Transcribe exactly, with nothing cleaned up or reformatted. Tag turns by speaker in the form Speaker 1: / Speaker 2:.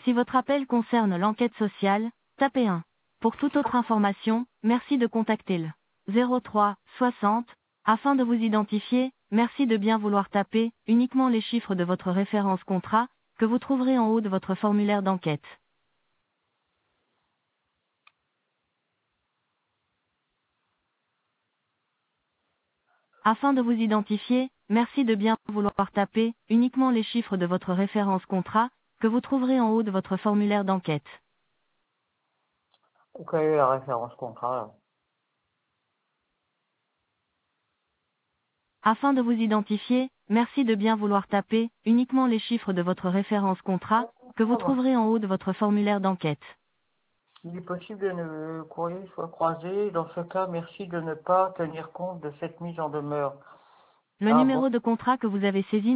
Speaker 1: Si votre appel concerne l'enquête sociale, tapez un. Pour toute autre information, merci de contacter le zéro trois soixante. Afin de vous identifier, merci de bien vouloir taper uniquement les chiffres de votre référence contrat, que vous trouverez en haut de votre formulaire d'enquête. Afin de vous identifier, merci de bien vouloir taper uniquement les chiffres de votre référence contrat, que vous trouverez en haut de votre formulaire d'enquête.
Speaker 2: Quelle est la référence contrat là?
Speaker 1: Afin de vous identifier, merci de bien vouloir taper uniquement les chiffres de votre référence contrat, que vous
Speaker 2: Ah bon.
Speaker 1: trouverez en haut de votre formulaire d'enquête.
Speaker 2: Il est possible que le courrier soit croisé. Dans ce cas, merci de ne pas tenir compte de cette mise en demeure.
Speaker 1: Le
Speaker 2: Ah bon.
Speaker 1: numéro de contrat que vous avez saisi